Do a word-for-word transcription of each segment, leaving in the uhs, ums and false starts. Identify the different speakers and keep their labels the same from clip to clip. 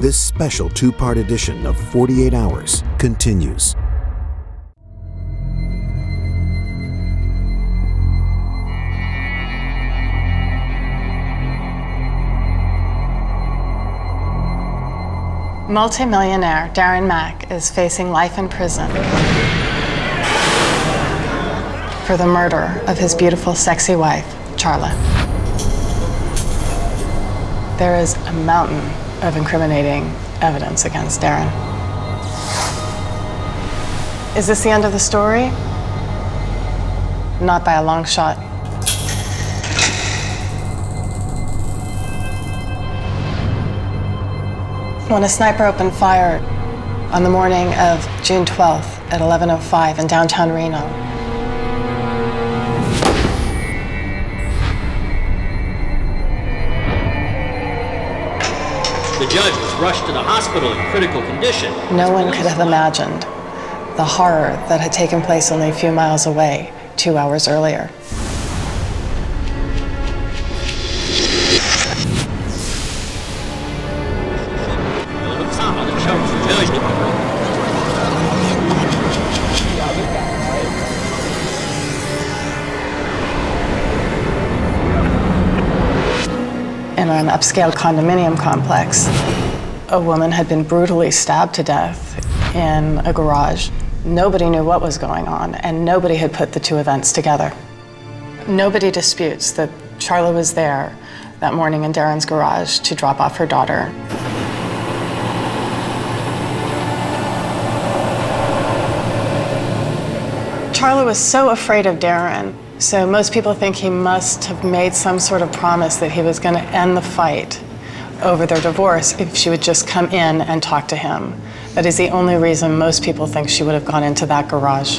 Speaker 1: This special two-part edition of forty-eight hours continues.
Speaker 2: Multi-millionaire Darren Mack is facing life in prison for the murder of his beautiful, sexy wife, Charla. There is a mountain of incriminating evidence against Darren. Is this the end of the story? Not by a long shot. When a sniper opened fire on the morning of June twelfth at eleven oh five in downtown Reno,
Speaker 3: the judge was rushed to the hospital in critical condition.
Speaker 2: No one could have imagined the horror that had taken place only a few miles away two hours earlier. In an upscale condominium complex, a woman had been brutally stabbed to death in a garage. Nobody knew what was going on, and nobody had put the two events together. Nobody disputes that Charla was there that morning in Darren's garage to drop off her daughter. Charla was so afraid of Darren, so most people think he must have made some sort of promise that he was going to end the fight over their divorce if she would just come in and talk to him. That is the only reason most people think she would have gone into that garage.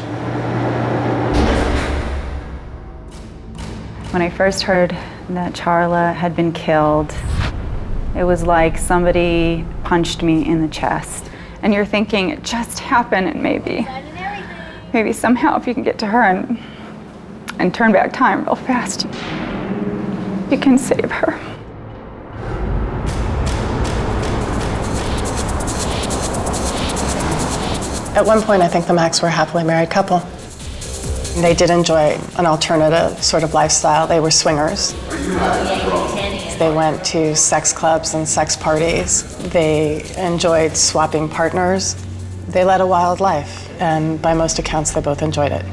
Speaker 4: When I first heard that Charla had been killed, it was like somebody punched me in the chest. And you're thinking, it just happened, and maybe, maybe somehow if you can get to her and and turn back time real fast, you can save her.
Speaker 2: At one point, I think the Macks were a happily married couple. They did enjoy an alternative sort of lifestyle. They were swingers. They went to sex clubs and sex parties. They enjoyed swapping partners. They led a wild life, and by most accounts, they both enjoyed it.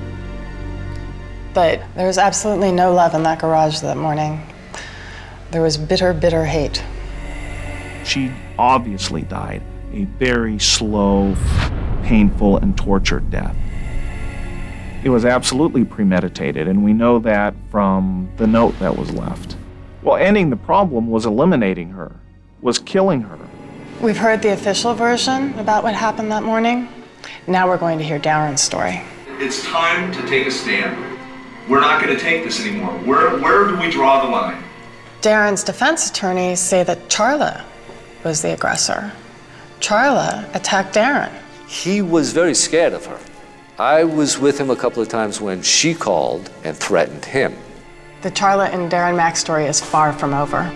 Speaker 2: But there was absolutely no love in that garage that morning. There was bitter, bitter hate.
Speaker 5: She obviously died a very slow, painful, and tortured death. It was absolutely premeditated, and we know that from the note that was left. Well, ending the problem was eliminating her, was killing her.
Speaker 2: We've heard the official version about what happened that morning. Now we're going to hear Darren's story.
Speaker 6: It's time to take a stand. We're not going to take this anymore. Where, where do we draw the line?
Speaker 2: Darren's defense attorneys say that Charla was the aggressor. Charla attacked Darren.
Speaker 7: He was very scared of her. I was with him a couple of times when she called and threatened him.
Speaker 2: The Charla and Darren Mack story is far from over.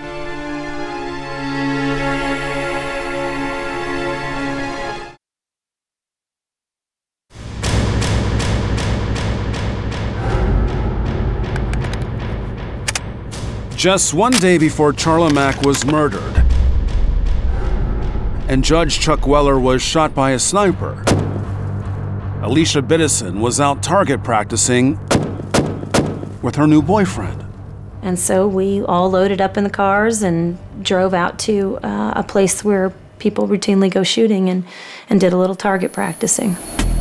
Speaker 8: Just one day before Charla Mack was murdered, and Judge Chuck Weller was shot by a sniper, Alicia Biddison was out target practicing with her new boyfriend.
Speaker 9: And so we all loaded up in the cars and drove out to uh, a place where people routinely go shooting and, and did a little target practicing.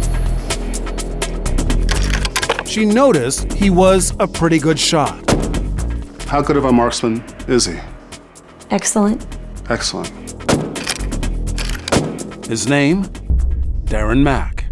Speaker 8: She noticed he was a pretty good shot.
Speaker 10: How good of a marksman is he?
Speaker 9: Excellent.
Speaker 10: Excellent.
Speaker 8: His name, Darren Mack.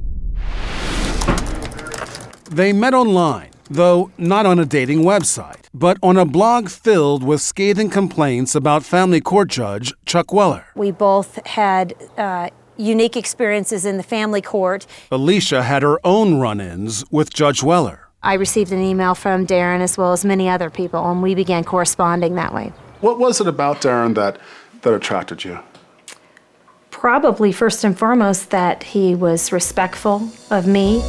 Speaker 8: They met online, though not on a dating website, but on a blog filled with scathing complaints about family court judge Chuck Weller.
Speaker 9: We both had uh, unique experiences in the family court.
Speaker 8: Alicia had her own run-ins with Judge Weller.
Speaker 9: I received an email from Darren as well as many other people, and we began corresponding that way.
Speaker 10: What was it about Darren that, that attracted you?
Speaker 9: Probably first and foremost that he was respectful of me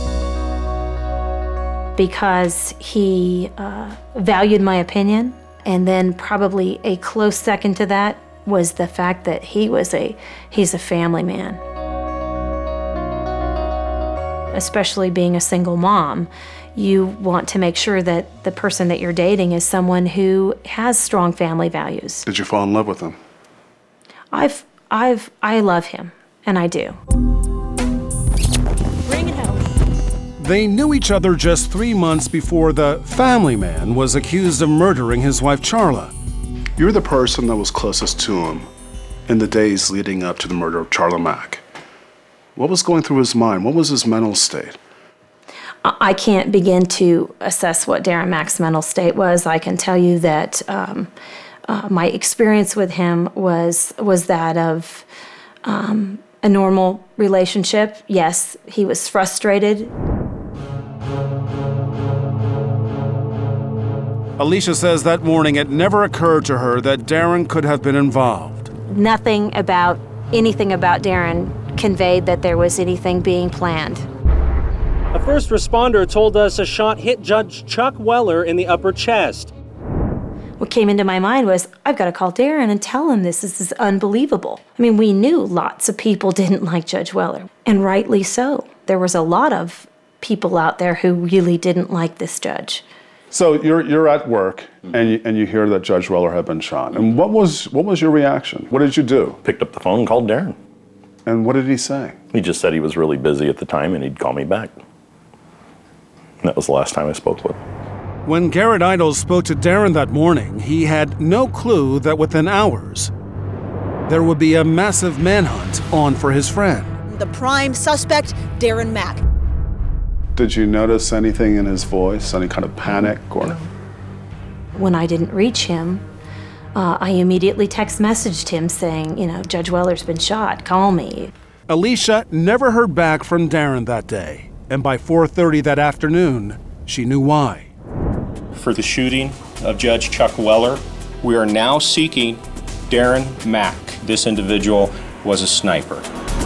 Speaker 9: because he uh, valued my opinion. And then probably a close second to that was the fact that he was a, he's a family man. Especially being a single mom, you want to make sure that the person that you're dating is someone who has strong family values.
Speaker 10: Did you fall in love with him?
Speaker 9: I've, I've, I love him, and I do.
Speaker 11: Bring it home.
Speaker 8: They knew each other just three months before the family man was accused of murdering his wife, Charla.
Speaker 10: You're the person that was closest to him in the days leading up to the murder of Charla Mack. What was going through his mind? What was his mental state?
Speaker 9: I can't begin to assess what Darren Mack's mental state was. I can tell you that um, uh, my experience with him was was that of um, a normal relationship. Yes, he was frustrated.
Speaker 8: Alicia says that morning it never occurred to her that Darren could have been involved.
Speaker 9: Nothing about anything about Darren conveyed that there was anything being planned.
Speaker 12: A first responder told us a shot hit Judge Chuck Weller in the upper chest.
Speaker 9: What came into my mind was, I've got to call Darren and tell him this. This is unbelievable. I mean, we knew lots of people didn't like Judge Weller, and rightly so. There was a lot of people out there who really didn't like this judge.
Speaker 10: So you're you're at work and you, and you hear that Judge Weller had been shot. And what was what was your reaction? What did you do?
Speaker 13: Picked up the phone and called Darren.
Speaker 10: And what did he say?
Speaker 13: He just said he was really busy at the time and he'd call me back. And that was the last time I spoke with him.
Speaker 8: When Garrett Idols spoke to Darren that morning, he had no clue that within hours, there would be a massive manhunt on for his friend.
Speaker 11: The prime suspect, Darren Mack.
Speaker 10: Did you notice anything in his voice, any kind of panic or?
Speaker 9: When I didn't reach him, uh, I immediately text messaged him saying, you know, Judge Weller's been shot, call me.
Speaker 8: Alicia never heard back from Darren that day, and by four thirty that afternoon, she knew why.
Speaker 14: For the shooting of Judge Chuck Weller, we are now seeking Darren Mack. This individual was a sniper.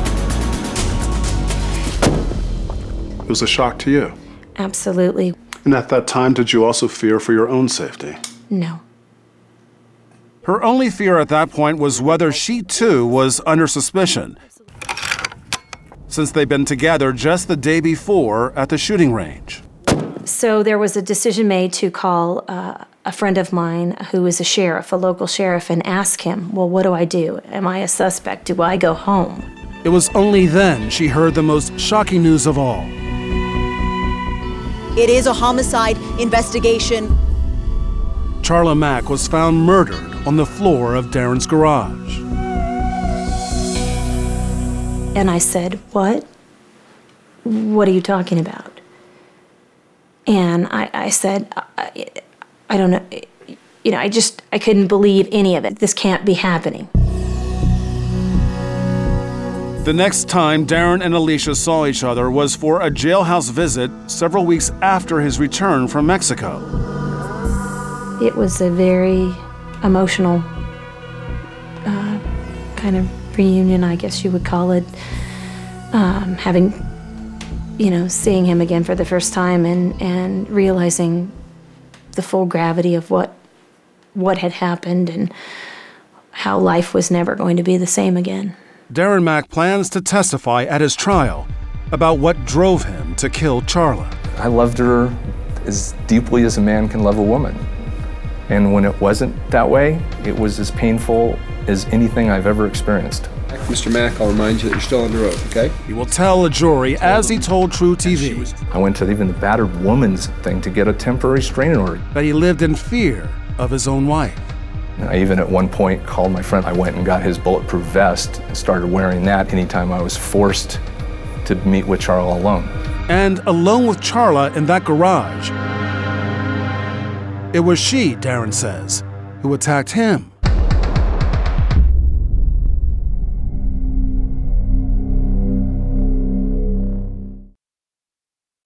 Speaker 10: It was a shock to you.
Speaker 9: Absolutely.
Speaker 10: And at that time, did you also fear for your own safety?
Speaker 9: No.
Speaker 8: Her only fear at that point was whether she too was under suspicion, since they'd been together just the day before at the shooting range.
Speaker 9: So there was a decision made to call uh, a friend of mine who is a sheriff, a local sheriff, and ask him, well, what do I do? Am I a suspect? Do I go home?
Speaker 8: It was only then she heard the most shocking news of all.
Speaker 11: It is a homicide investigation.
Speaker 8: Charla Mack was found murdered on the floor of Darren's garage.
Speaker 9: And I said, what? What are you talking about? And I, I said, I, I don't know, you know, I just, I couldn't believe any of it. This can't be happening.
Speaker 8: The next time Darren and Alicia saw each other was for a jailhouse visit several weeks after his return from Mexico.
Speaker 9: It was a very emotional uh, kind of reunion, I guess you would call it. Um, having, you know, seeing him again for the first time and, and realizing the full gravity of what, what had happened and how life was never going to be the same again.
Speaker 8: Darren Mack plans to testify at his trial about what drove him to kill Charla.
Speaker 15: I loved her as deeply as a man can love a woman. And when it wasn't that way, it was as painful as anything I've ever experienced.
Speaker 16: Mister Mack, I'll remind you that you're still on the road, okay?
Speaker 8: He will tell a jury as he told True T V.
Speaker 15: I went to even the battered woman's thing to get a temporary restraining order.
Speaker 8: That he lived in fear of his own wife.
Speaker 15: I even at one point called my friend. I went and got his bulletproof vest and started wearing that anytime I was forced to meet with Charla alone.
Speaker 8: And alone with Charla in that garage, it was she, Darren says, who attacked him.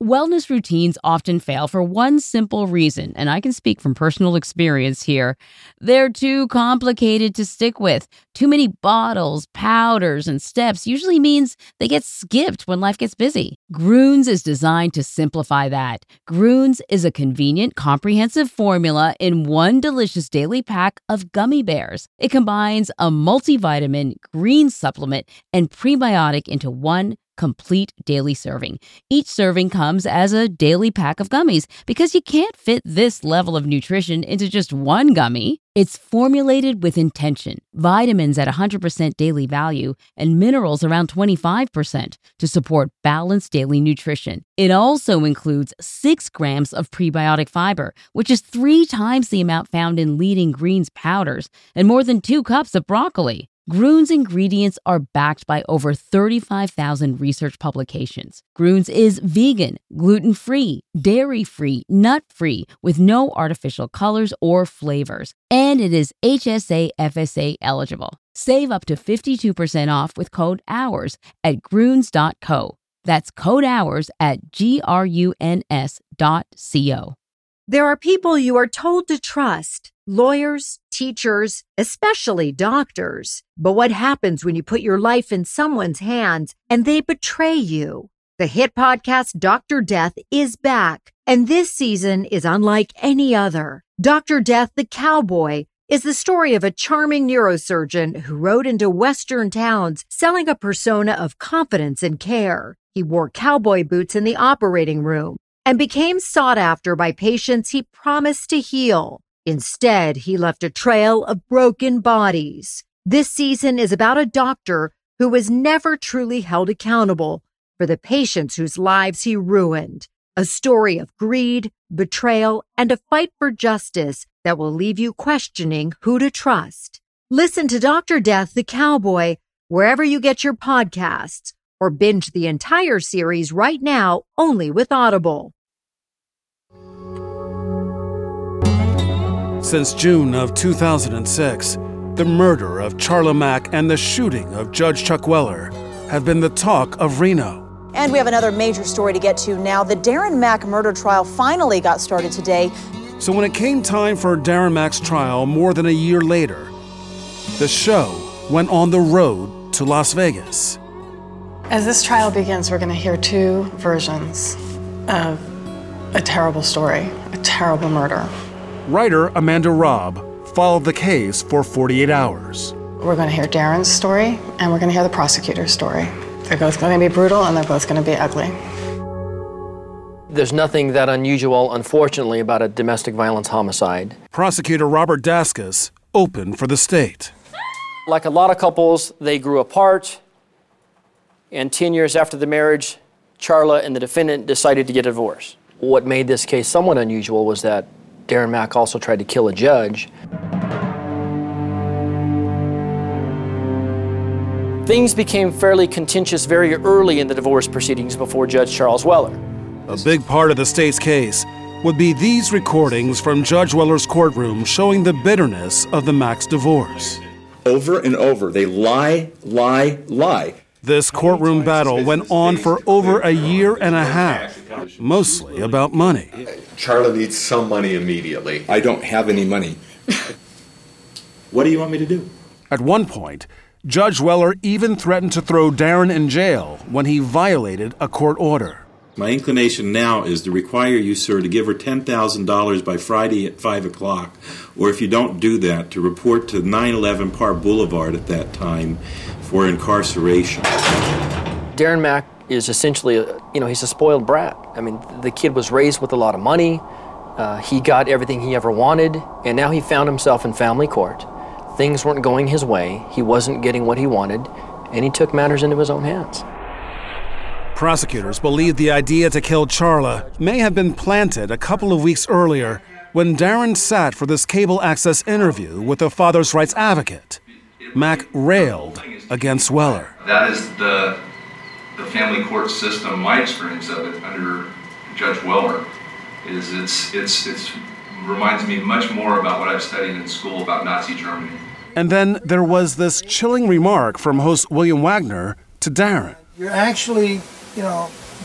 Speaker 17: Wellness routines often fail for one simple reason, and I can speak from personal experience here. They're too complicated to stick with. Too many bottles, powders, and steps usually means they get skipped when life gets busy. Grüns is designed to simplify that. Grüns is a convenient, comprehensive formula in one delicious daily pack of gummy bears. It combines a multivitamin, green supplement, and prebiotic into one complete daily serving. Each serving comes as a daily pack of gummies because you can't fit this level of nutrition into just one gummy. It's formulated with intention, vitamins at one hundred percent daily value, and minerals around twenty-five percent to support balanced daily nutrition. It also includes six grams of prebiotic fiber, which is three times the amount found in leading greens powders, and more than two cups of broccoli. Grüns ingredients are backed by over thirty-five thousand research publications. Grüns is vegan, gluten-free, dairy-free, nut-free, with no artificial colors or flavors. And it is H S A F S A eligible. Save up to fifty-two percent off with code HOURS at grüns dot co. That's code HOURS at G R U N S dot C O.
Speaker 18: There are people you are told to trust. Lawyers, teachers, especially doctors. But what happens when you put your life in someone's hands and they betray you? The hit podcast Doctor Death is back, and this season is unlike any other. Doctor Death, the Cowboy, is the story of a charming neurosurgeon who rode into Western towns selling a persona of confidence and care. He wore cowboy boots in the operating room and became sought after by patients he promised to heal. Instead, he left a trail of broken bodies. This season is about a doctor who was never truly held accountable for the patients whose lives he ruined. A story of greed, betrayal, and a fight for justice that will leave you questioning who to trust. Listen to Doctor Death, the Cowboy, wherever you get your podcasts, or binge the entire series right now only with Audible.
Speaker 8: Since June of two thousand six, the murder of Charla Mack and the shooting of Judge Chuck Weller have been the talk of Reno.
Speaker 11: And we have another major story to get to now. The Darren Mack murder trial finally got started today.
Speaker 8: So when it came time for Darren Mack's trial more than a year later, the show went on the road to Las Vegas.
Speaker 2: As this trial begins, we're going to hear two versions of a terrible story, a terrible murder.
Speaker 8: Writer Amanda Robb followed the case for forty-eight hours.
Speaker 2: We're going to hear Darren's story, and we're going to hear the prosecutor's story. They're both going to be brutal, and they're both going to be ugly.
Speaker 3: There's nothing that unusual, unfortunately, about a domestic violence homicide.
Speaker 8: Prosecutor Robert Daskus opened for the state.
Speaker 3: Like a lot of couples, they grew apart, and ten years after the marriage, Charla and the defendant decided to get a divorce. What made this case somewhat unusual was that Darren Mack also tried to kill a judge. Things became fairly contentious very early in the divorce proceedings before Judge Charles Weller.
Speaker 8: A big part of the state's case would be these recordings from Judge Weller's courtroom showing the bitterness of the Mack's divorce.
Speaker 19: Over and over, they lie, lie, lie.
Speaker 8: This courtroom battle went on for over a year and a half, mostly about money.
Speaker 20: Charla needs some money immediately.
Speaker 19: I don't have any money.
Speaker 20: What do you want me to do?
Speaker 8: At one point, Judge Weller even threatened to throw Darren in jail when he violated a court order.
Speaker 21: My inclination now is to require you, sir, to give her ten thousand dollars by Friday at five o'clock, or if you don't do that, to report to nine eleven Parr Boulevard at that time for incarceration.
Speaker 3: Darren Mack is essentially, a, you know, he's a spoiled brat. I mean, the kid was raised with a lot of money. Uh, he got everything he ever wanted, and now he found himself in family court. Things weren't going his way. He wasn't getting what he wanted, and he took matters into his own hands.
Speaker 8: Prosecutors believe the idea to kill Charla may have been planted a couple of weeks earlier when Darren sat for this cable access interview with a father's rights advocate. Mack railed against Weller.
Speaker 6: That is the the family court system. My experience of it under Judge Weller is it's it's it's reminds me much more about what I've studied in school about Nazi Germany.
Speaker 8: And then there was this chilling remark from host William Wagner to Darren.
Speaker 22: You're actually, you know,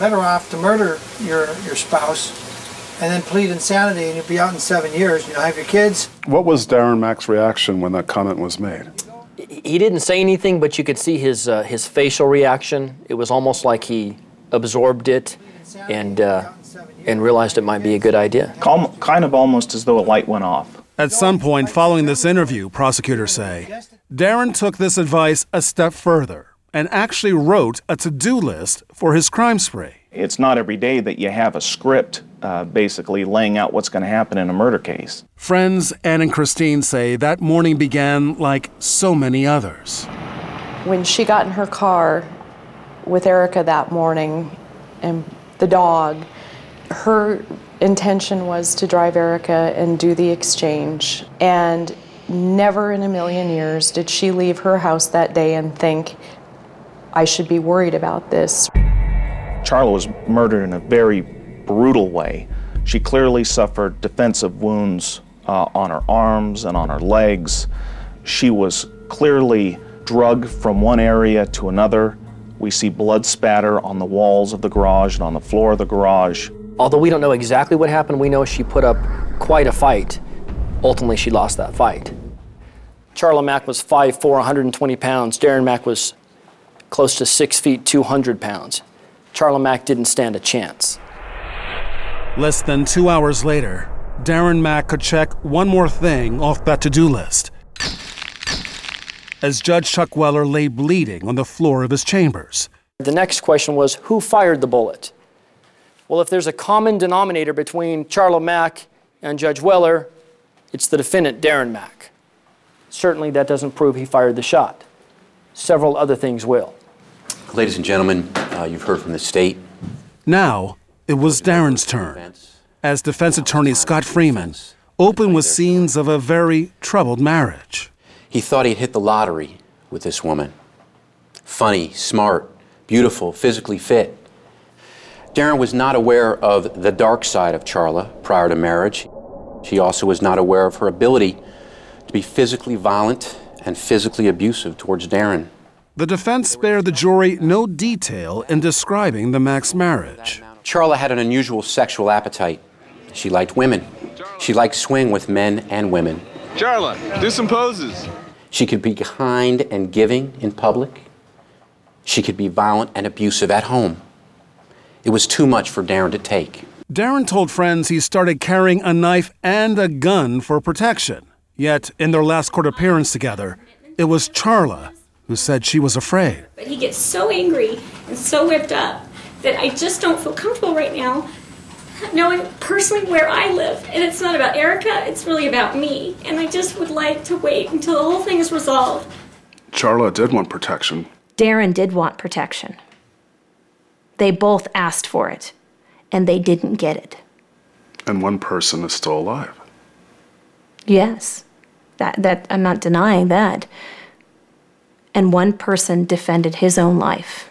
Speaker 1: Better off to murder your, your spouse and then plead insanity and you'll be out in seven years. You know, have your kids.
Speaker 10: What was Darren Mack's reaction when that comment was made?
Speaker 3: He didn't say anything, but you could see his, uh, his facial reaction. It was almost like he absorbed it and, uh, and realized it might be a good idea.
Speaker 5: Calm, kind of almost as though a light went off.
Speaker 8: At some point following this interview, prosecutors say, Darren took this advice a step further and actually wrote a to-do list for his crime spree.
Speaker 5: It's not every day that you have a script uh, basically laying out what's going to happen in a murder case.
Speaker 8: Friends Ann and Christine say that morning began like so many others.
Speaker 22: When she got in her car with Erica that morning and the dog, her intention was to drive Erica and do the exchange. And never in a million years did she leave her house that day and think, I should be worried about this.
Speaker 5: Charla was murdered in a very brutal way. She clearly suffered defensive wounds uh, on her arms and on her legs. She was clearly drugged from one area to another. We see blood spatter on the walls of the garage and on the floor of the garage.
Speaker 3: Although we don't know exactly what happened, we know she put up quite a fight. Ultimately, she lost that fight. Charla Mack was five foot four, one hundred twenty pounds. Darren Mack was close to six feet, two hundred pounds. Charla Mack didn't stand a chance.
Speaker 8: Less than two hours later, Darren Mack could check one more thing off that to-do list. As Judge Chuck Weller lay bleeding on the floor of his chambers.
Speaker 3: The next question was, who fired the bullet? Well, if there's a common denominator between Charla Mack and Judge Weller, it's the defendant, Darren Mack. Certainly that doesn't prove he fired the shot. Several other things will.
Speaker 23: Ladies and gentlemen, uh, you've heard from the state.
Speaker 8: Now, it was Darren's turn, as defense attorney Scott Freeman opened with scenes of a very troubled marriage.
Speaker 23: He thought he'd hit the lottery with this woman. Funny, smart, beautiful, physically fit. Darren was not aware of the dark side of Charla prior to marriage. He also was not aware of her ability to be physically violent and physically abusive towards Darren.
Speaker 8: The defense spared the jury no detail in describing the Mack's marriage.
Speaker 23: Charla had an unusual sexual appetite. She liked women. She liked swing with men and women.
Speaker 24: Charla, do some poses.
Speaker 23: She could be kind and giving in public. She could be violent and abusive at home. It was too much for Darren to take.
Speaker 8: Darren told friends he started carrying a knife and a gun for protection. Yet, in their last court appearance together, it was Charla who said she was afraid.
Speaker 25: But he gets so angry and so whipped up that I just don't feel comfortable right now knowing personally where I live. And it's not about Erica, it's really about me. And I just would like to wait until the whole thing is resolved.
Speaker 10: Charla did want protection.
Speaker 9: Darren did want protection. They both asked for it, and they didn't get it.
Speaker 10: And one person is still alive.
Speaker 9: Yes, that, that I'm not denying that. And one person defended his own life.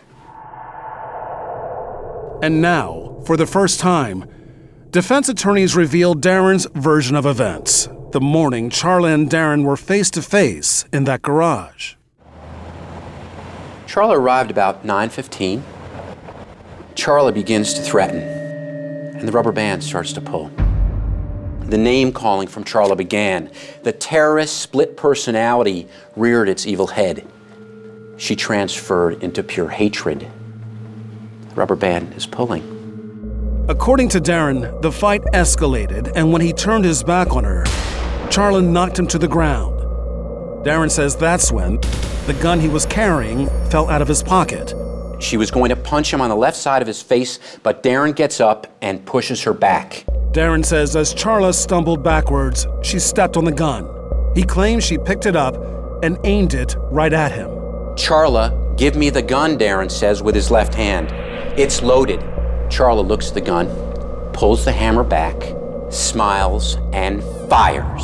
Speaker 8: And now, for the first time, defense attorneys revealed Darren's version of events, the morning Charla and Darren were face to face in that garage.
Speaker 23: Charla arrived about nine fifteen. Charla begins to threaten, and the rubber band starts to pull. The name calling from Charla began. The terrorist split personality reared its evil head. She transferred into pure hatred. The rubber band is pulling.
Speaker 8: According to Darren, the fight escalated, and when he turned his back on her, Charla knocked him to the ground. Darren says that's when the gun he was carrying fell out of his pocket.
Speaker 23: She was going to punch him on the left side of his face, but Darren gets up and pushes her back.
Speaker 8: Darren says as Charla stumbled backwards, she stepped on the gun. He claims she picked it up and aimed it right at him.
Speaker 23: Charla, give me the gun, Darren says with his left hand. It's loaded. Charla looks at the gun, pulls the hammer back, smiles, and fires.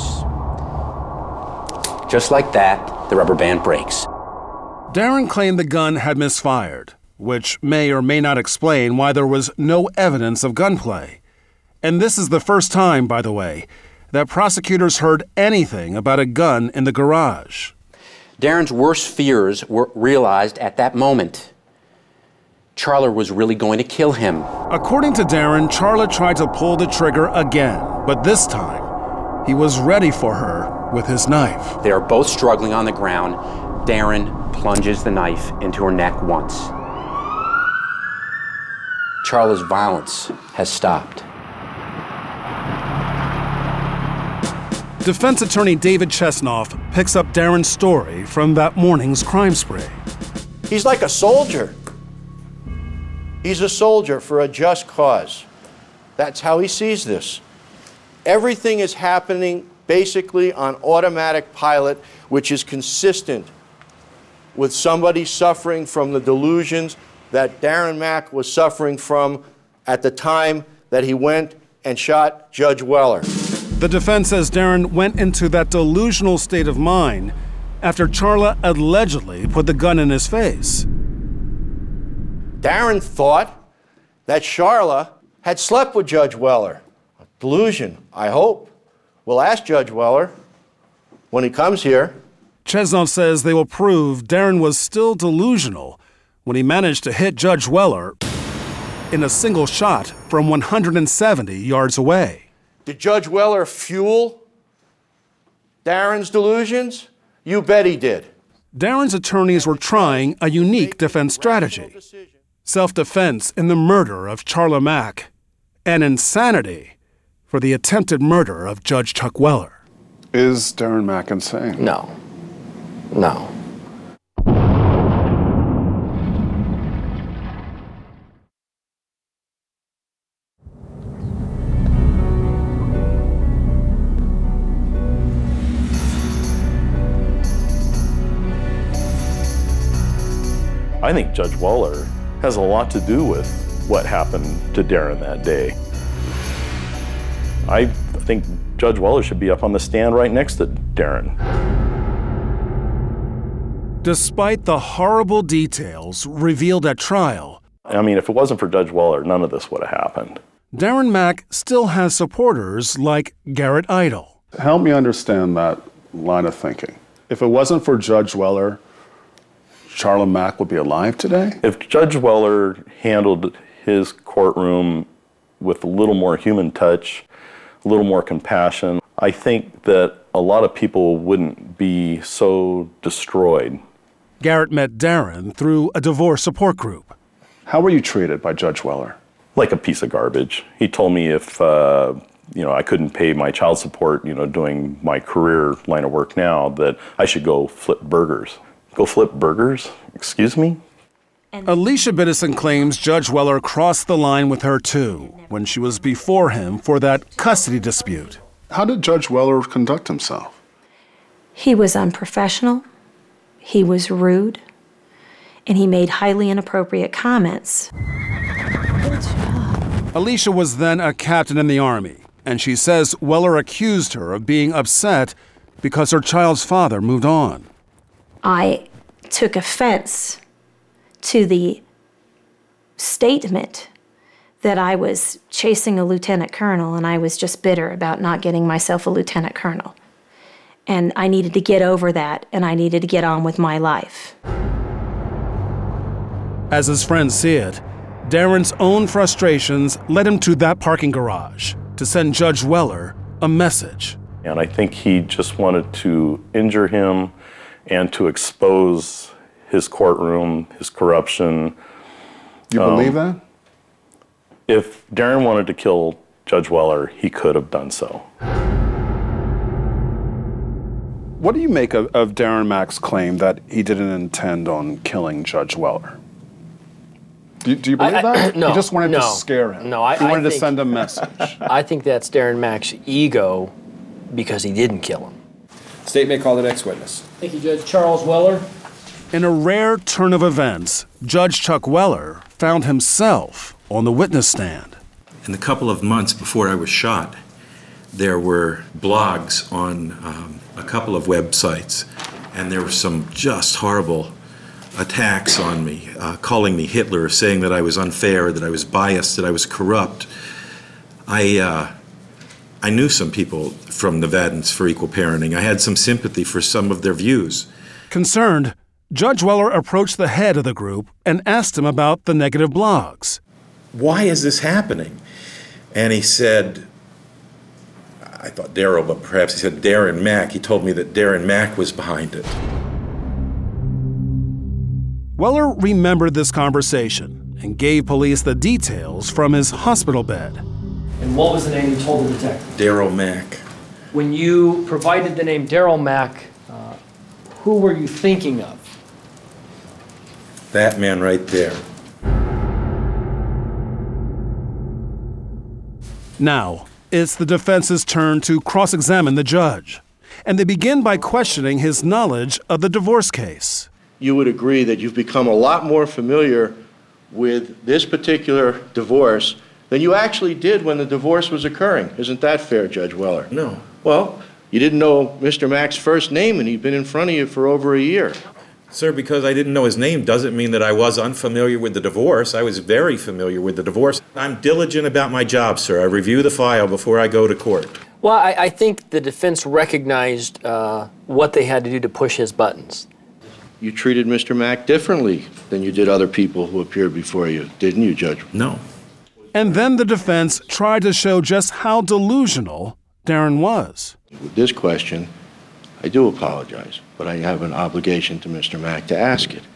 Speaker 23: Just like that, the rubber band breaks.
Speaker 8: Darren claimed the gun had misfired, which may or may not explain why there was no evidence of gunplay. And this is the first time, by the way, that prosecutors heard anything about a gun in the garage.
Speaker 23: Darren's worst fears were realized at that moment. Charla was really going to kill him.
Speaker 8: According to Darren, Charla tried to pull the trigger again, but this time he was ready for her with his knife.
Speaker 23: They are both struggling on the ground. Darren plunges the knife into her neck once. Charla's violence has stopped.
Speaker 8: Defense attorney David Chesnoff picks up Darren's story from that morning's crime spree.
Speaker 4: He's like a soldier. He's a soldier for a just cause. That's how he sees this. Everything is happening basically on automatic pilot, which is consistent with somebody suffering from the delusions that Darren Mack was suffering from at the time that he went and shot Judge Weller.
Speaker 8: The defense says Darren went into that delusional state of mind after Charla allegedly put the gun in his face.
Speaker 4: Darren thought that Charla had slept with Judge Weller. A delusion, I hope. We'll ask Judge Weller when he comes here.
Speaker 8: Chesnoff says they will prove Darren was still delusional when he managed to hit Judge Weller in a single shot from one hundred seventy yards away.
Speaker 4: Did Judge Weller fuel Darren's delusions? You bet he did.
Speaker 8: Darren's attorneys were trying a unique defense strategy. Self-defense in the murder of Charla Mack, and insanity for the attempted murder of Judge Chuck Weller.
Speaker 10: Is Darren Mack insane?
Speaker 3: No. No.
Speaker 7: I think Judge Weller has a lot to do with what happened to Darren that day. I think Judge Weller should be up on the stand right next to Darren.
Speaker 8: Despite the horrible details revealed at trial,
Speaker 7: I mean, if it wasn't for Judge Weller, none of this would have happened.
Speaker 8: Darren Mack still has supporters like Garrett Idle.
Speaker 10: Help me understand that line of thinking. If it wasn't for Judge Weller, Charla Mack would be alive today?
Speaker 7: If Judge Weller handled his courtroom with a little more human touch, a little more compassion, I think that a lot of people wouldn't be so destroyed.
Speaker 8: Garrett met Darren through a divorce support group.
Speaker 10: How were you treated by Judge Weller?
Speaker 7: Like a piece of garbage. He told me if uh, you know I couldn't pay my child support, you know, doing my career line of work now, that I should go flip burgers. Go flip burgers? Excuse me?
Speaker 8: Alicia Biddison claims Judge Weller crossed the line with her too when she was before him for that custody dispute.
Speaker 10: How did Judge Weller conduct himself?
Speaker 9: He was unprofessional, he was rude, and he made highly inappropriate comments.
Speaker 8: Alicia was then a captain in the Army, and she says Weller accused her of being upset because her child's father moved on.
Speaker 9: I took offense to the statement that I was chasing a lieutenant colonel and I was just bitter about not getting myself a lieutenant colonel. And I needed to get over that, and I needed to get on with my life.
Speaker 8: As his friends see it, Darren's own frustrations led him to that parking garage to send Judge Weller a message.
Speaker 7: And I think he just wanted to injure him and to expose his courtroom, his corruption.
Speaker 10: You
Speaker 7: um,
Speaker 10: believe that?
Speaker 7: If Darren wanted to kill Judge Weller, he could have done so.
Speaker 10: What do you make of, of Darren Mack's claim that he didn't intend on killing Judge Weller? Do you, do you believe
Speaker 3: I, I,
Speaker 10: that?
Speaker 3: no,
Speaker 10: He just wanted
Speaker 3: no,
Speaker 10: to scare him.
Speaker 3: No, I,
Speaker 10: he wanted
Speaker 3: I
Speaker 10: to
Speaker 3: think,
Speaker 10: send a message.
Speaker 3: I think that's Darren Mack's ego because he didn't kill him.
Speaker 16: State may call the next witness.
Speaker 12: Thank you, Judge Charles Weller.
Speaker 8: In a rare turn of events, Judge Chuck Weller found himself on the witness stand.
Speaker 13: In the couple of months before I was shot, there were blogs on um, a couple of websites, and there were some just horrible attacks on me, uh, calling me Hitler, saying that I was unfair, that I was biased, that I was corrupt. I, uh, I knew some people from Nevadans for Equal Parenting. I had some sympathy for some of their views.
Speaker 8: Concerned, Judge Weller approached the head of the group and asked him about the negative blogs.
Speaker 13: Why is this happening? And he said, I thought Daryl, but perhaps he said Darren Mack. He told me that Darren Mack was behind it.
Speaker 8: Weller remembered this conversation and gave police the details from his hospital bed.
Speaker 3: And what was the name you told the detective?
Speaker 13: Daryl Mack.
Speaker 3: When you provided the name Daryl Mack, uh, who were you thinking of?
Speaker 13: That man right there.
Speaker 8: Now, it's the defense's turn to cross-examine the judge, and they begin by questioning his knowledge of the divorce case.
Speaker 4: You would agree that you've become a lot more familiar with this particular divorce than you actually did when the divorce was occurring. Isn't that fair, Judge Weller?
Speaker 13: No.
Speaker 4: Well, you didn't know Mister Mack's first name, and he'd been in front of you for over a year.
Speaker 13: Sir, because I didn't know his name doesn't mean that I was unfamiliar with the divorce. I was very familiar with the divorce. I'm diligent about my job, sir. I review the file before I go to court.
Speaker 3: Well, I, I think the defense recognized uh, what they had to do to push his buttons.
Speaker 4: You treated Mister Mack differently than you did other people who appeared before you, didn't you, Judge?
Speaker 13: No.
Speaker 8: And then the defense tried to show just how delusional Darren was.
Speaker 4: With this question, I do apologize, but I have an obligation to Mister Mack to ask it.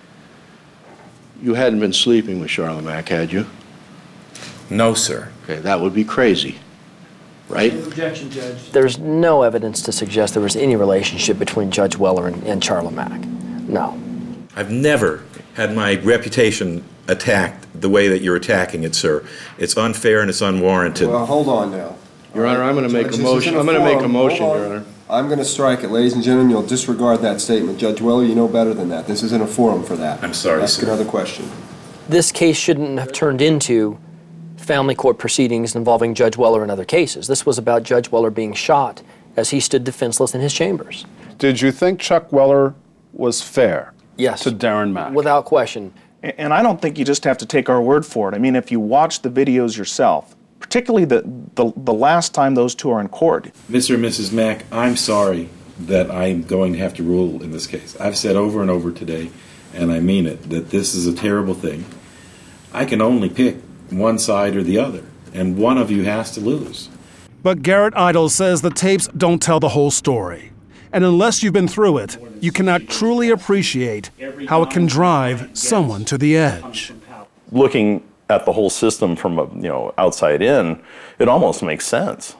Speaker 4: You hadn't been sleeping with Charlotte Mack, had you?
Speaker 13: No, sir.
Speaker 4: Okay, that would be crazy, right?
Speaker 3: Objection, Judge. There's no evidence to suggest there was any relationship between Judge Weller and, and Charlotte Mack. No.
Speaker 13: I've never had my reputation attacked the way that you're attacking it, sir. It's unfair and it's unwarranted.
Speaker 16: Well, hold on now.
Speaker 4: Your Honor, I'm going to make
Speaker 16: Judge,
Speaker 4: a
Speaker 16: this
Speaker 4: motion.
Speaker 16: isn't
Speaker 4: I'm going to make a
Speaker 16: forum.
Speaker 4: motion,
Speaker 16: Hold
Speaker 4: Your
Speaker 16: on.
Speaker 4: Honor.
Speaker 16: I'm going to strike it. Ladies and gentlemen, you'll disregard that statement. Judge Weller, you know better than that. This isn't a forum for that.
Speaker 13: I'm sorry,
Speaker 16: Ask
Speaker 13: sir.
Speaker 16: another question.
Speaker 3: This case shouldn't have turned into family court proceedings involving Judge Weller and other cases. This was about Judge Weller being shot as he stood defenseless in his chambers.
Speaker 10: Did you think Chuck Weller was fair?
Speaker 3: Yes.
Speaker 10: To Darren Mack?
Speaker 3: Without question.
Speaker 5: And I don't think you just have to take our word for it. I mean, if you watch the videos yourself, particularly the, the, the last time those two are in court.
Speaker 13: Mister and Missus Mack, I'm sorry that I'm going to have to rule in this case. I've said over and over today, and I mean it, that this is a terrible thing. I can only pick one side or the other, and one of you has to lose.
Speaker 8: But Garrett Idle says the tapes don't tell the whole story. And unless you've been through it, you cannot truly appreciate how it can drive someone to the edge.
Speaker 7: Looking at the whole system from a, you know, outside in, it almost makes sense.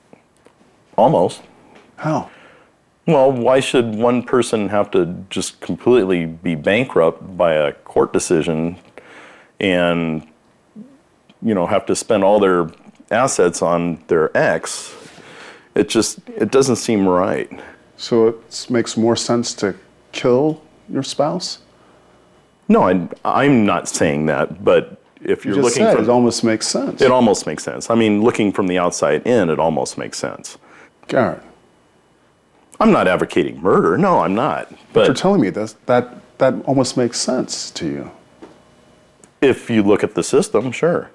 Speaker 7: Almost.
Speaker 10: How?
Speaker 7: Well, why should one person have to just completely be bankrupt by a court decision and, you know, have to spend all their assets on their ex? It just, it doesn't seem right.
Speaker 10: So it makes more sense to kill your spouse?
Speaker 7: No, I, I'm not saying that, but if you're
Speaker 10: you just
Speaker 7: looking
Speaker 10: said
Speaker 7: from,
Speaker 10: it almost makes sense.
Speaker 7: It almost makes sense. I mean, looking from the outside in, it almost makes sense.
Speaker 10: Garrett.
Speaker 7: I'm not advocating murder. No, I'm not.
Speaker 10: But
Speaker 7: But
Speaker 10: you're telling me that that that almost makes sense to you.
Speaker 7: if you look at the system, sure.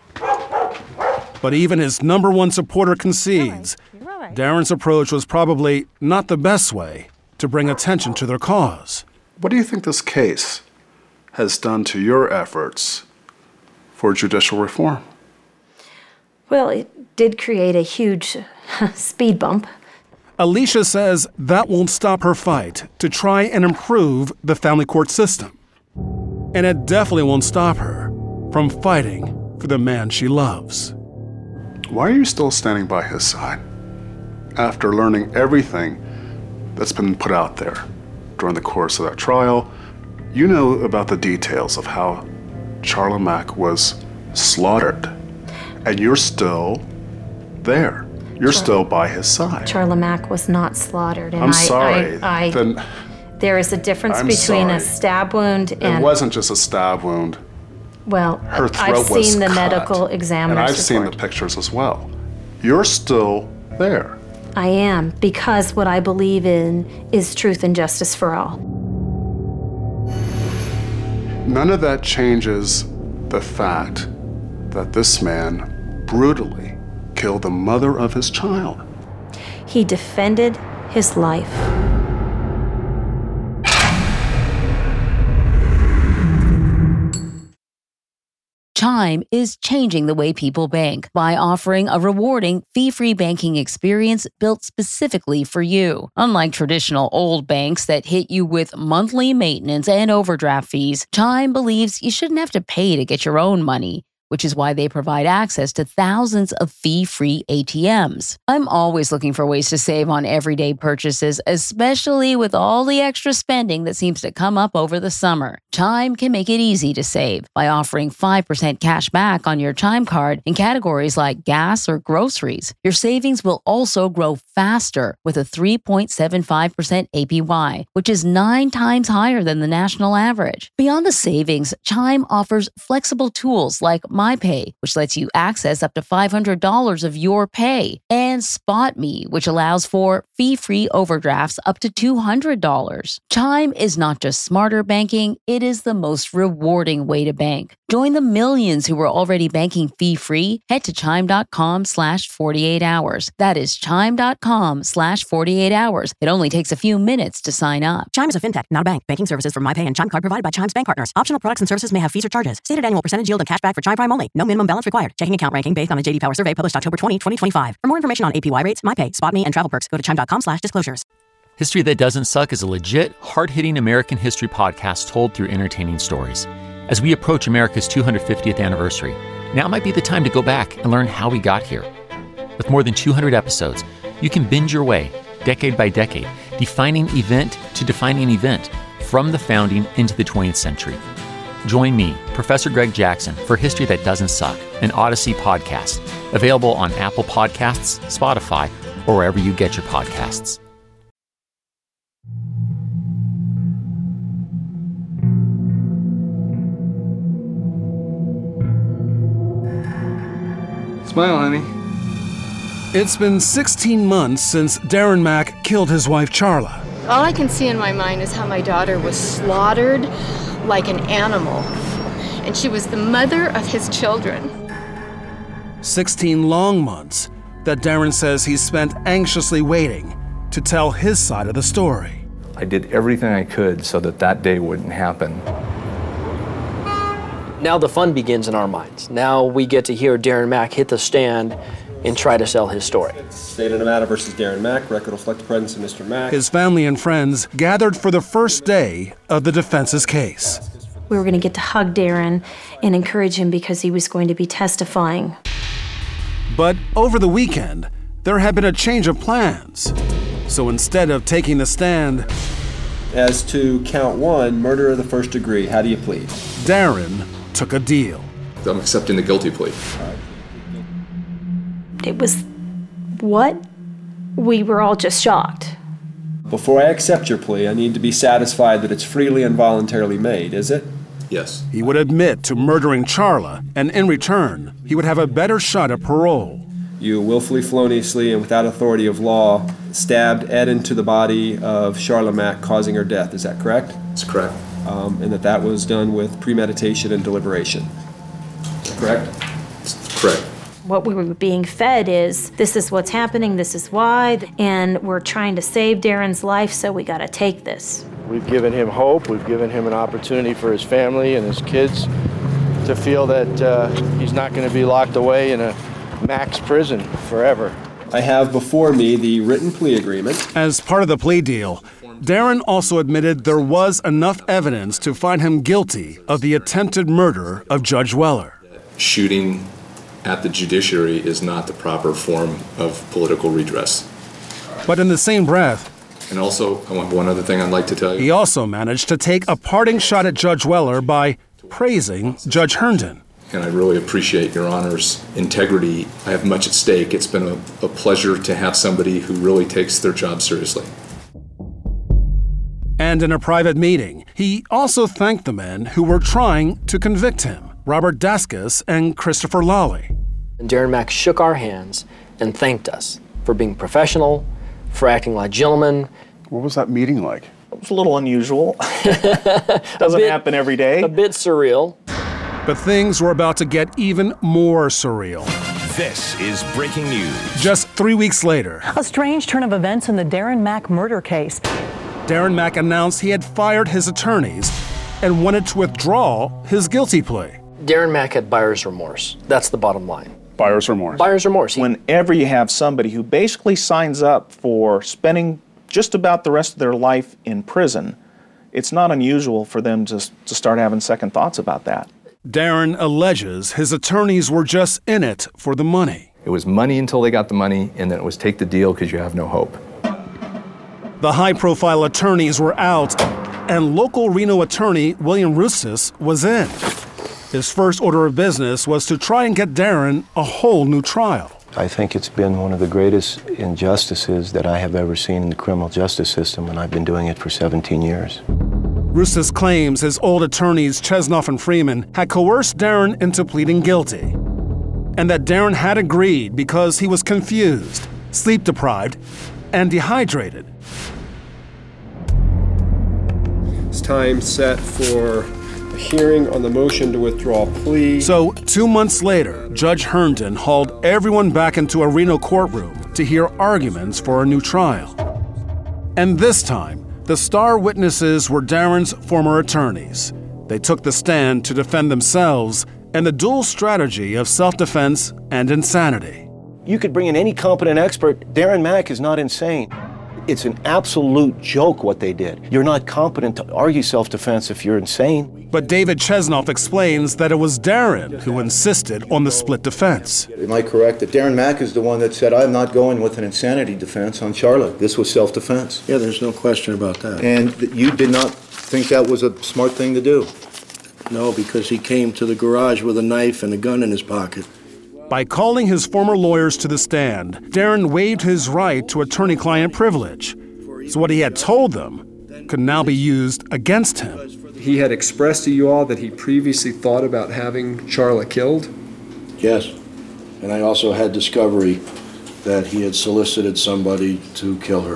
Speaker 8: But even his number one supporter concedes Darren's approach was probably not the best way to bring attention to their cause.
Speaker 10: What do you think this case has done to your efforts for judicial reform?
Speaker 9: Well, it did create a huge speed bump.
Speaker 8: Alicia says that won't stop her fight to try and improve the family court system. And it definitely won't stop her from fighting for the man she loves.
Speaker 10: Why are you still standing by his side after learning everything that's been put out there during the course of that trial? You know about the details of how Charla Mack was slaughtered, and you're still there. You're
Speaker 9: Char-
Speaker 10: still by his side.
Speaker 9: Charla Mack was not slaughtered. And
Speaker 10: I'm
Speaker 9: I,
Speaker 10: sorry.
Speaker 9: I, I,
Speaker 10: then
Speaker 9: there is a difference
Speaker 10: I'm
Speaker 9: between
Speaker 10: sorry.
Speaker 9: a stab wound
Speaker 10: it
Speaker 9: and...
Speaker 10: wasn't just a stab wound.
Speaker 9: Well,
Speaker 10: Her throat
Speaker 9: I've
Speaker 10: was
Speaker 9: seen the
Speaker 10: cut,
Speaker 9: medical examiner's
Speaker 10: and I've seen
Speaker 9: report.
Speaker 10: the pictures as well. You're still there.
Speaker 9: I am, because what I believe in is truth and justice for all.
Speaker 10: None of that changes the fact that this man brutally killed the mother of his child.
Speaker 9: He defended his life.
Speaker 12: Chime is changing the way people bank by offering a rewarding, fee-free banking experience built specifically for you. Unlike traditional old banks that hit you with monthly maintenance and overdraft fees, Chime believes you shouldn't have to pay to get your own money, which is why they provide access to thousands of fee-free A T Ms. I'm always looking for ways to save on everyday purchases, especially with all the extra spending that seems to come up over the summer. Chime can make it easy to save by offering five percent cash back on your Chime card in categories like gas or groceries. Your savings will also grow faster with a three point seven five percent A P Y, which is nine times higher than the national average. Beyond the savings, Chime offers flexible tools like MyPay, which lets you access up to five hundred dollars of your pay, and SpotMe, which allows for fee-free overdrafts up to two hundred dollars. Chime is not just smarter banking, it is the most rewarding way to bank. Join the millions who are already banking fee-free. Head to chime.com slash 48 hours. That is chime.com slash 48 hours. It only takes a few minutes to sign up.
Speaker 14: Chime is a fintech, not a bank. Banking services from MyPay and Chime Card provided by Chime's bank partners. Optional products and services may have fees or charges. Stated annual percentage yield and cashback for Chime Prime only. No minimum balance required. Checking account ranking based on a J D Power survey published October twentieth, twenty twenty-five. For more information on A P Y rates, MyPay, SpotMe, and travel perks, go to chime.com slash disclosures.
Speaker 15: History That Doesn't Suck is a legit, hard-hitting American history podcast told through entertaining stories. As we approach America's two hundred fiftieth anniversary, now might be the time to go back and learn how we got here. With more than two hundred episodes, you can binge your way, decade by decade, defining event to defining event, from the founding into the twentieth century. Join me, Professor Greg Jackson, for History That Doesn't Suck, an Odyssey podcast, available on Apple Podcasts, Spotify, or wherever you get your podcasts.
Speaker 8: Smile, honey. It's been sixteen months since Darren Mack killed his wife, Charla.
Speaker 17: All I can see in my mind is how my daughter was slaughtered like an animal, and she was the mother of his children.
Speaker 8: sixteen long months that Darren says he spent anxiously waiting to tell his side of the story.
Speaker 18: I did everything I could so that that day wouldn't happen.
Speaker 3: Now the fun begins in our minds. Now we get to hear Darren Mack hit the stand and try to sell his story.
Speaker 16: State of Nevada versus Darren Mack. Record will reflect the presence of Mister Mack.
Speaker 8: His family and friends gathered for the first day of the defense's case.
Speaker 9: We were going to get to hug Darren and encourage him because he was going to be testifying.
Speaker 8: But over the weekend, there had been a change of plans. So instead of taking the stand,
Speaker 16: as to count one, murder of the first degree, how do you plead?
Speaker 8: Darren took a deal.
Speaker 20: I'm accepting the guilty plea.
Speaker 9: It was what? We were all just shocked.
Speaker 16: Before I accept your plea, I need to be satisfied that it's freely and voluntarily made, is it?
Speaker 20: Yes.
Speaker 8: He would admit to murdering Charla, and in return, he would have a better shot at parole.
Speaker 16: You willfully, feloniously, and without authority of law, stabbed Ed into the body of Charla Mack, causing her death. Is that correct?
Speaker 20: That's correct.
Speaker 16: Um, and that that was done with premeditation and deliberation. Correct?
Speaker 20: That's correct.
Speaker 9: What we were being fed is, this is what's happening, this is why, and we're trying to save Darren's life, so we gotta take this.
Speaker 4: We've given him hope. We've given him an opportunity for his family and his kids to feel that uh, he's not going to be locked away in a max prison forever.
Speaker 16: I have before me the written plea agreement.
Speaker 8: As part of the plea deal, Darren also admitted there was enough evidence to find him guilty of the attempted murder of Judge Weller.
Speaker 20: Shooting at the judiciary is not the proper form of political redress.
Speaker 8: But in the same breath,
Speaker 20: and also, I want one other thing I'd like to tell you.
Speaker 8: He also managed to take a parting shot at Judge Weller by praising Judge Herndon.
Speaker 20: And I really appreciate Your Honor's integrity. I have much at stake. It's been a, a pleasure to have somebody who really takes their job seriously.
Speaker 8: And in a private meeting, he also thanked the men who were trying to convict him, Robert Daskis and Christopher Lawley.
Speaker 3: And Darren Mack shook our hands and thanked us for being professional, for acting like gentlemen.
Speaker 10: What was that meeting like?
Speaker 5: It was a little unusual. Doesn't
Speaker 3: bit,
Speaker 5: happen every day.
Speaker 3: A bit surreal.
Speaker 8: But things were about to get even more surreal.
Speaker 26: This is breaking news.
Speaker 8: Just three weeks later,
Speaker 27: a strange turn of events in the Darren Mack murder case.
Speaker 8: Darren Mack announced he had fired his attorneys and wanted to withdraw his guilty plea.
Speaker 3: Darren Mack had buyer's remorse. That's the bottom line.
Speaker 10: Buyer's remorse.
Speaker 3: Buyer's remorse. He,
Speaker 5: Whenever you have somebody who basically signs up for spending just about the rest of their life in prison, it's not unusual for them to, to start having second thoughts about that.
Speaker 8: Darren alleges his attorneys were just in it for the money.
Speaker 18: It was money until they got the money, and then it was take the deal because you have no hope.
Speaker 8: The high-profile attorneys were out, and local Reno attorney William Rustis was in. His first order of business was to try and get Darren a whole new trial.
Speaker 1: I think it's been one of the greatest injustices that I have ever seen in the criminal justice system, and I've been doing it for seventeen years.
Speaker 8: Rustis claims his old attorneys Chesnoff and Freeman had coerced Darren into pleading guilty, and that Darren had agreed because he was confused, sleep-deprived, and dehydrated.
Speaker 16: It's time set for a hearing on the motion to withdraw plea.
Speaker 8: So, two months later, Judge Herndon hauled everyone back into a Reno courtroom to hear arguments for a new trial. And this time, the star witnesses were Darren's former attorneys. They took the stand to defend themselves and the dual strategy of self-defense and insanity.
Speaker 1: You could bring in any competent expert. Darren Mack is not insane. It's an absolute joke what they did. You're not competent to argue self-defense if you're insane.
Speaker 8: But David Chesnoff explains that it was Darren who insisted on the split defense.
Speaker 1: Am I correct that Darren Mack is the one that said, I'm not going with an insanity defense on Charlotte? This was self-defense.
Speaker 4: Yeah, there's no question about that.
Speaker 1: And you did not think that was a smart thing to do?
Speaker 4: No, because he came to the garage with a knife and a gun in his pocket.
Speaker 8: By calling his former lawyers to the stand, Darren waived his right to attorney-client privilege. So what he had told them could now be used against him.
Speaker 16: He had expressed to you all that he previously thought about having Charla killed?
Speaker 4: Yes. And I also had discovery that he had solicited somebody to kill her.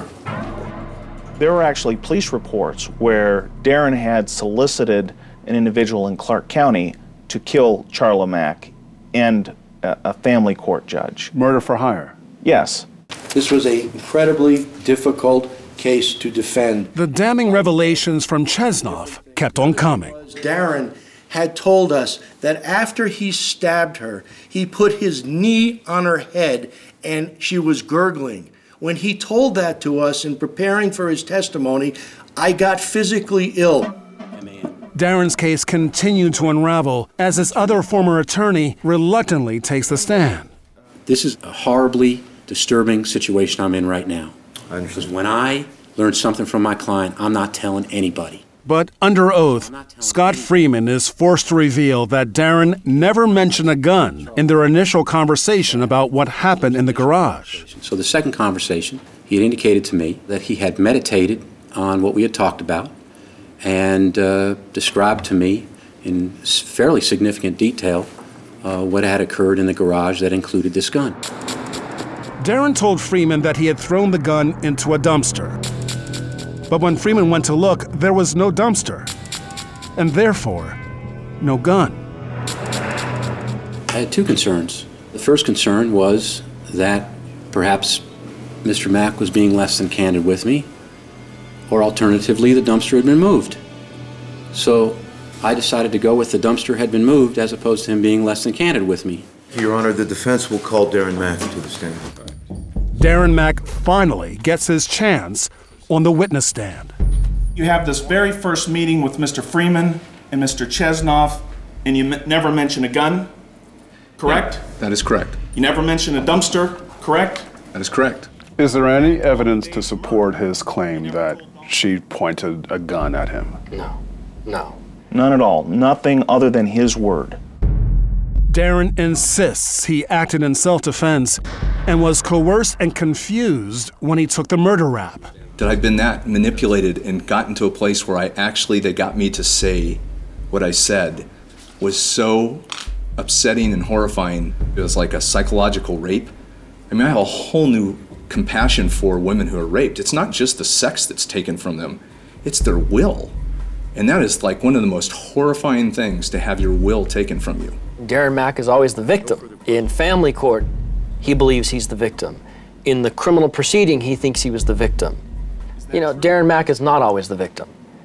Speaker 5: There were actually police reports where Darren had solicited an individual in Clark County to kill Charla Mack and a, a family court judge.
Speaker 10: Murder for hire?
Speaker 5: Yes.
Speaker 4: This was an incredibly difficult case to defend.
Speaker 8: The damning revelations from Chesnoff kept on coming.
Speaker 4: Darren had told us that after he stabbed her, he put his knee on her head and she was gurgling. When he told that to us in preparing for his testimony, I got physically ill.
Speaker 8: Darren's case continued to unravel as his other former attorney reluctantly takes the stand.
Speaker 23: This is a horribly disturbing situation I'm in right now. Because when I learn something from my client, I'm not telling anybody.
Speaker 8: But under oath, Scott Freeman is forced to reveal that Darren never mentioned a gun in their initial conversation about what happened in the garage.
Speaker 23: So the second conversation, he had indicated to me that he had meditated on what we had talked about and uh, described to me in fairly significant detail uh, what had occurred in the garage that included this gun.
Speaker 8: Darren told Freeman that he had thrown the gun into a dumpster. But when Freeman went to look, there was no dumpster, and therefore, no gun.
Speaker 23: I had two concerns. The first concern was that perhaps Mister Mack was being less than candid with me, or alternatively, the dumpster had been moved. So I decided to go with the dumpster had been moved as opposed to him being less than candid with me.
Speaker 1: Your Honor, the defense will call Darren Mack to the stand.
Speaker 8: Darren Mack finally gets his chance on the witness stand.
Speaker 5: You have this very first meeting with Mister Freeman and Mister Chesnoff, and you m- never mention a gun, correct?
Speaker 20: Yeah, that is correct.
Speaker 5: You never mention a dumpster, correct?
Speaker 20: That is correct.
Speaker 10: Is there any evidence to support his claim that she pointed a gun at him?
Speaker 3: No. No.
Speaker 5: None at all. Nothing other than his word.
Speaker 8: Darren insists he acted in self-defense and was coerced and confused when he took the murder rap.
Speaker 20: That I've been that manipulated and gotten to a place where I actually, they got me to say what I said was so upsetting and horrifying. It was like a psychological rape. I mean, I have a whole new compassion for women who are raped. It's not just the sex that's taken from them, it's their will. And that is like one of the most horrifying things, to have your will taken from you.
Speaker 3: Darren Mack is always the victim. In family court, he believes he's the victim. In the criminal proceeding, he thinks he was the victim. You know, Darren Mack is not always the victim.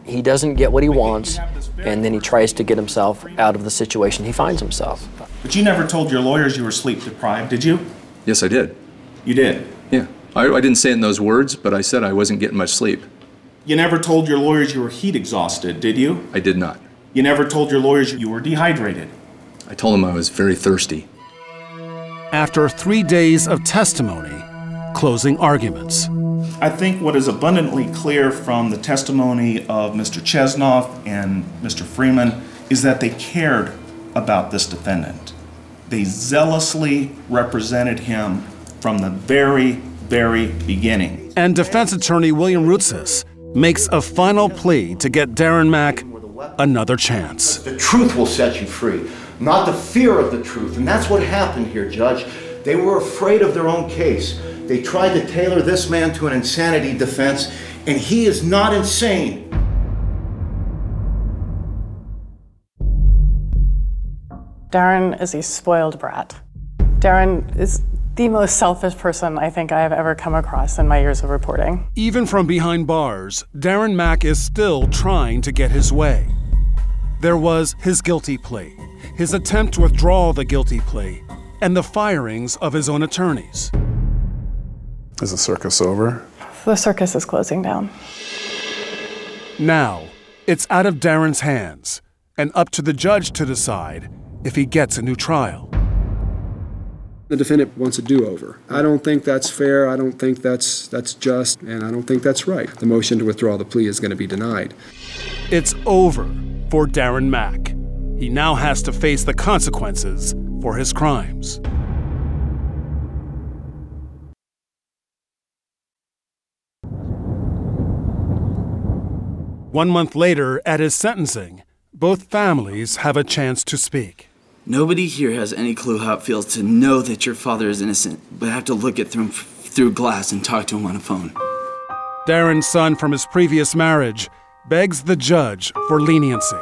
Speaker 3: He doesn't get what he wants, and then he tries to get himself out of the situation he finds himself.
Speaker 5: But you never told your lawyers you were sleep deprived, did you?
Speaker 20: Yes, I did.
Speaker 5: You did?
Speaker 20: Yeah. I, I didn't say it in those words, but I said I wasn't getting much sleep.
Speaker 5: You never told your lawyers you were heat exhausted, did you?
Speaker 20: I did not.
Speaker 5: You never told your lawyers you were dehydrated?
Speaker 20: I told them I was very thirsty.
Speaker 8: After three days of testimony, closing arguments.
Speaker 5: I think what is abundantly clear from the testimony of Mister Chesnoff and Mister Freeman is that they cared about this defendant. They zealously represented him from the very, very beginning.
Speaker 8: And defense attorney William Rutsis makes a final plea to get Darren Mack another chance.
Speaker 1: The truth will set you free, not the fear of the truth. And that's what happened here, Judge. They were afraid of their own case. They tried to tailor this man to an insanity defense, and he is not insane.
Speaker 2: Darren is a spoiled brat. Darren is the most selfish person I think I have ever come across in my years of reporting.
Speaker 8: Even from behind bars, Darren Mack is still trying to get his way. There was his guilty plea, his attempt to withdraw the guilty plea, and the firings of his own attorneys.
Speaker 10: Is the circus over?
Speaker 2: The circus is closing down.
Speaker 8: Now, it's out of Darren's hands, and up to the judge to decide if he gets a new trial.
Speaker 16: The defendant wants a do-over. I don't think that's fair, I don't think that's that's just, and I don't think that's right. The motion to withdraw the plea is going to be denied.
Speaker 8: It's over for Darren Mack. He now has to face the consequences for his crimes. One month later, at his sentencing, both families have a chance to speak.
Speaker 6: Nobody here has any clue how it feels to know that your father is innocent, but have to look at through, through glass and talk to him on a phone.
Speaker 8: Darren's son from his previous marriage begs the judge for leniency.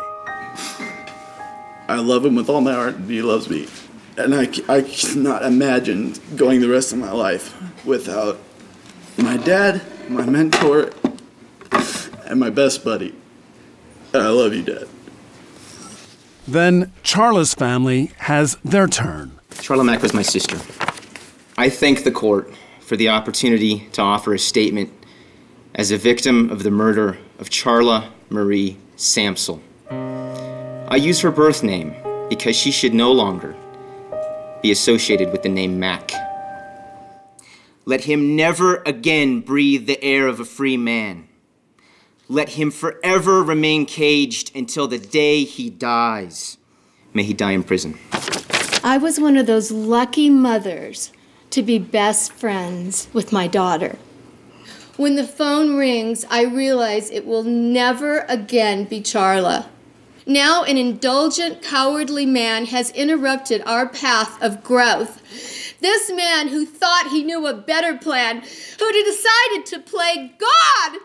Speaker 6: I love him with all my heart, and he loves me. And I, I cannot imagine going the rest of my life without my dad, my mentor, and my best buddy. I love you, Dad.
Speaker 8: Then Charla's family has their turn.
Speaker 11: Charla Mack was my sister. I thank the court for the opportunity to offer a statement as a victim of the murder of Charla Marie Samsel. I use her birth name because she should no longer be associated with the name Mack. Let him never again breathe the air of a free man. Let him forever remain caged until the day he dies. May he die in prison.
Speaker 25: I was one of those lucky mothers to be best friends with my daughter. When the phone rings, I realize it will never again be Charla. Now an indulgent, cowardly man has interrupted our path of growth. This man who thought he knew a better plan, who decided to play God.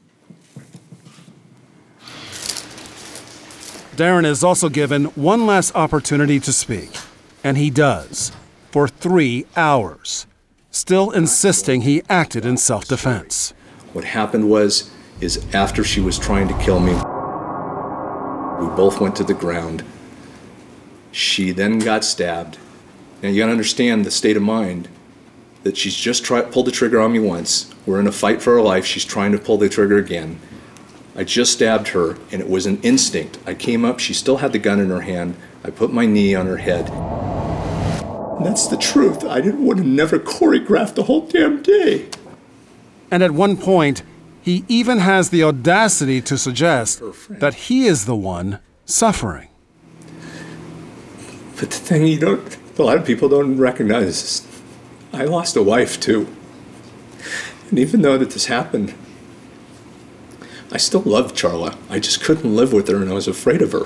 Speaker 8: Darren is also given one last opportunity to speak, and he does, for three hours, still insisting he acted in self-defense.
Speaker 20: What happened was, is after she was trying to kill me, we both went to the ground. She then got stabbed. Now you gotta understand the state of mind that she's just tried, pulled the trigger on me once. We're in a fight for her life. She's trying to pull the trigger again. I just stabbed her, and it was an instinct. I came up, she still had the gun in her hand. I put my knee on her head. And that's the truth. I didn't want to never choreograph the whole damn day.
Speaker 8: And at one point, he even has the audacity to suggest that he is the one suffering.
Speaker 20: But the thing you don't, a lot of people don't recognize is I lost a wife too. And even though that this happened, I still loved Charla. I just couldn't live with her, and I was afraid of her.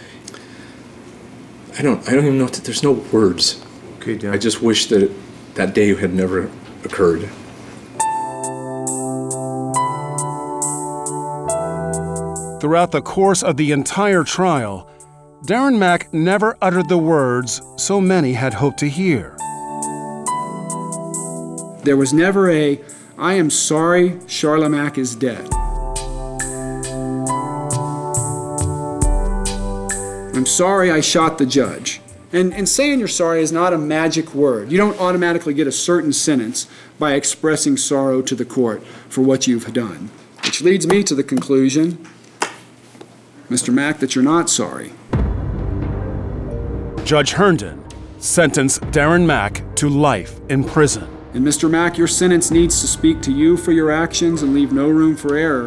Speaker 20: I don't. I don't even know. That there's no words.
Speaker 16: Okay, Dan.
Speaker 20: I just wish that that day had never occurred.
Speaker 8: Throughout the course of the entire trial, Darren Mack never uttered the words so many had hoped to hear.
Speaker 16: There was never a, I am sorry, Charla Mack is dead. I'm sorry I shot the judge. And, and saying you're sorry is not a magic word. You don't automatically get a certain sentence by expressing sorrow to the court for what you've done. Which leads me to the conclusion, Mister Mack, that you're not sorry.
Speaker 8: Judge Herndon sentenced Darren Mack to life in prison.
Speaker 16: And Mister Mack, your sentence needs to speak to you for your actions and leave no room for error.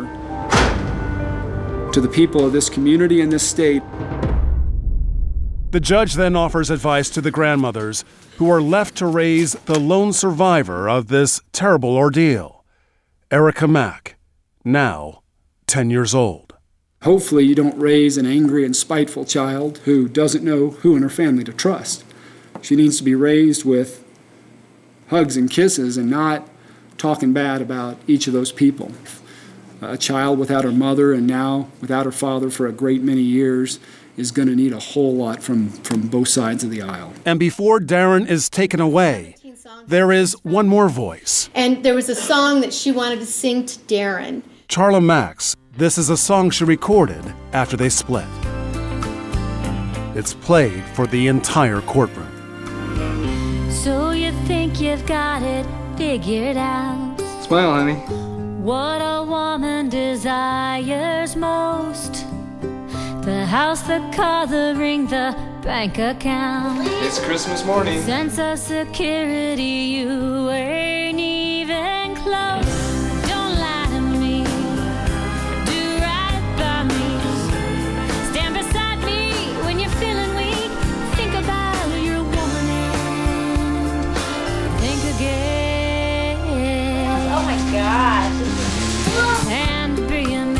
Speaker 16: To the people of this community and this state.
Speaker 8: The judge then offers advice to the grandmothers who are left to raise the lone survivor of this terrible ordeal, Erica Mack, now ten years old.
Speaker 16: Hopefully you don't raise an angry and spiteful child who doesn't know who in her family to trust. She needs to be raised with hugs and kisses and not talking bad about each of those people. A child without her mother and now without her father for a great many years is going to need a whole lot from, from both sides of the aisle.
Speaker 8: And before Darren is taken away, there is one more voice.
Speaker 7: And there was a song that she wanted to sing to Darren.
Speaker 8: Charla Max. This is a song she recorded after they split. It's played for the entire courtroom.
Speaker 12: So you think you've got it figured out?
Speaker 16: Smile, honey.
Speaker 12: What a woman desires most. The house, the car, the ring, the bank account.
Speaker 16: It's Christmas morning.
Speaker 12: Sense of security, you ain't even close. Don't lie to me. Do right by me. Stand beside me when you're feeling weak. Think about your woman and think again.
Speaker 7: Oh my God.
Speaker 12: And be a man.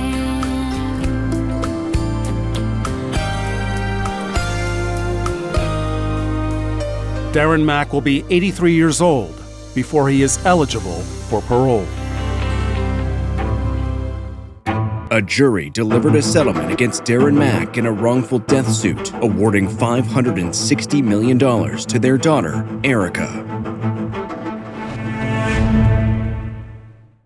Speaker 8: Darren Mack will be eighty-three years old before he is eligible for parole.
Speaker 13: A jury delivered a settlement against Darren Mack in a wrongful death suit, awarding five hundred sixty million dollars to their daughter, Erica.